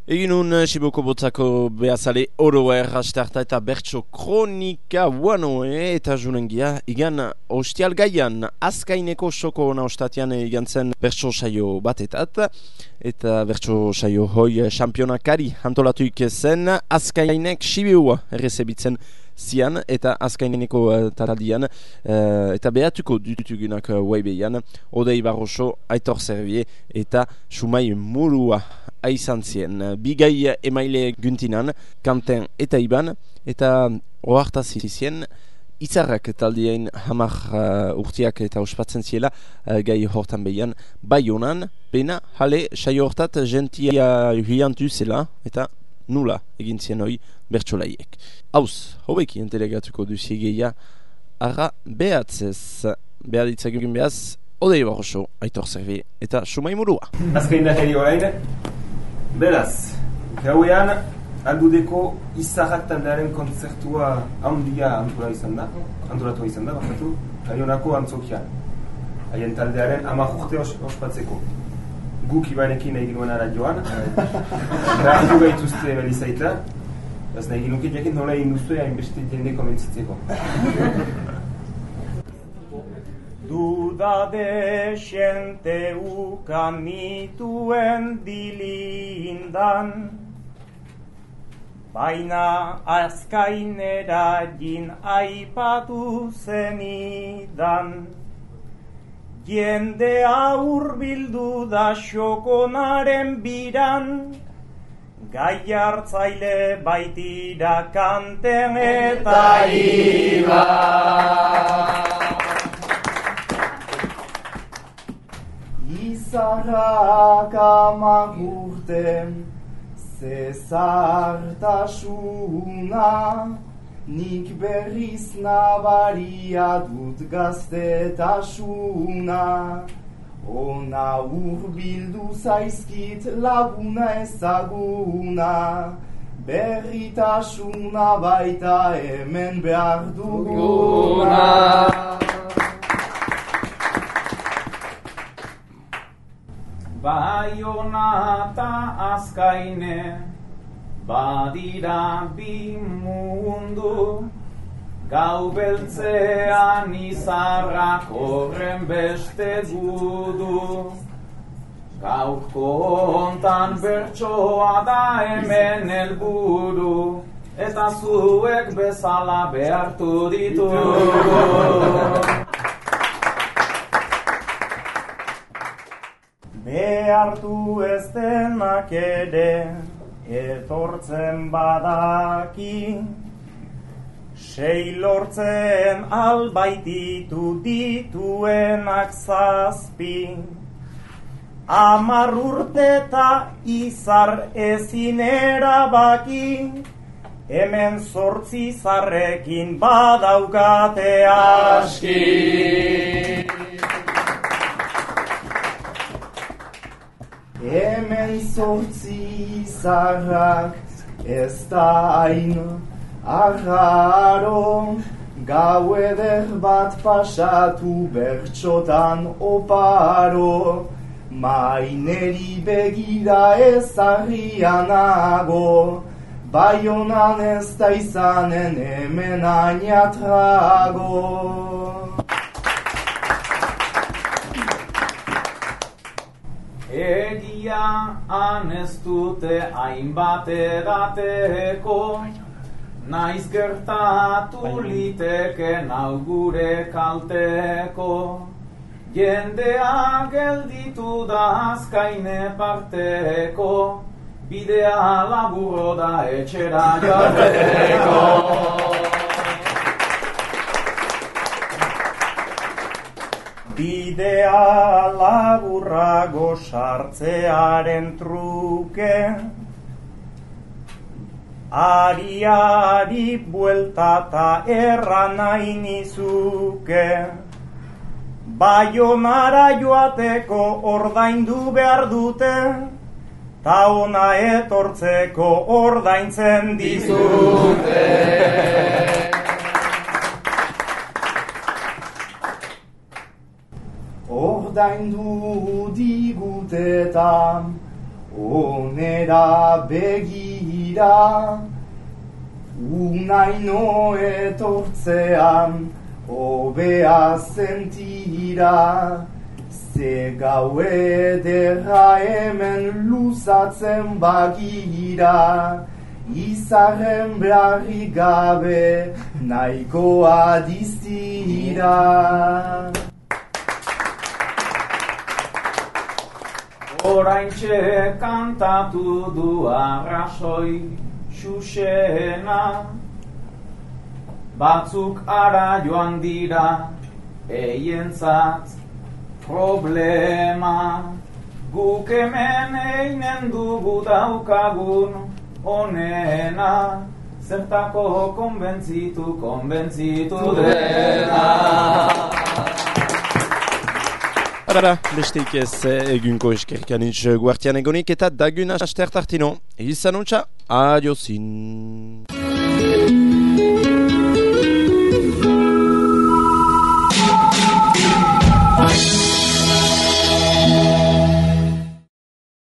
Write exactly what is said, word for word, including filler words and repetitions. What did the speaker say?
Egin un Siboko Botzako behazale oroer hastarta eta bertso kronika wanoe eta junengia igan ostial gaian azkaineko soko ona ostatian igan zen bertso saio batetat eta bertso saio hoi championakari antolatuik zen azkainek sibiua errezebitzen zian eta azkaineko uh, taraldian uh, eta behatuko dutugunak uh, waibeian Odei Barroso, Aitor Servier eta Sumai Murua aizan zien. Bigai emaile guntinan, Kanten eta Iban eta ohartaz zien Itzarrak taldien hamar uh, urtiak eta ospatzen ziela uh, gai hortan behian Baionan, pena, jale, saio hortat gentia hiantu zela eta nula egin zien hoi bertsolaiek. Hauz, hobeki entelegatuko duziegeia arra behatzez. Behaditzagin behaz, Odei Barroso, Aitor Servier eta Sumai Murua. Azkain dakari orain, beraz, gauean Aldudeko Izarrak taldearen kontzertua handia antola izan da, antolatua izan da, bakatu, Kaionako antzokian. Haien taldearen hamar urte os, ospatzeko. Guk Ibanekin nahi ginuen ara joan, rahartu gaituzte belizaita, ez nahi ginuket jakin nola egin duzue hainbeste jende komentzitzeko. Duda desente ukan nituen dilindan, baina azkainera jin aipatu zenidan. Jendea hurbildu da xokonaren biran, gai hartzaile baitira Kanten eta Iban. Izarrak amak urten zezartasuna, nik berriz nabaria dut gaztetasuna. Ona hurbildu zaizkit laguna ezaguna, berritasuna baita hemen behar duguna. Baiona eta Azkaine badira bi mundu, gau beltzean izarrak horren beste gudu. Gaurko hontan bertsoa da hemen helburu, eta zuek bezala behartu ditugu. Behartu ez denak ere etortzen badaki, sei lortzen albaititu dituenak zazpi. Amar urteta izar ezin erabaki, hemen zortzi zarrekin badaukate aski. Hemen zortzi zarrak ez da hain arraro, gau eder bat pasatu bertxotan oparo. Maineri begira ezarrianago, Baionan ez da izanen hemen ainatrago. Egia han ez dute hainbat edateko, naiz gertatu liteken hau gure kalteko. Jendea gelditu da Azkaine parteko, bidea laburo da etxera joateko. Bidea laburrago sartzearen truke, ari-ari bueltata erran nahi nizuke. Baionara joateko ordaindu behar dute, ta ona etortzeko ordaintzen dizute. Ordaindu digute eta onera begira, unaino etortzean, hobea sentira, ze gau ederra hemen luzatzen bagira, izarren beharri gabe nahikoa diztira. Oraintxe kantatu du arrazoi xuxena, batzuk ara joan dira eientzat problema, guk hemen einen dugu daukagun onena, zertako konbentzitu, konbentzitu dena. Ara, besteik ez egunko eskerkan itx guartian egonik eta dagun astertartino. Izan untxa, adiozin.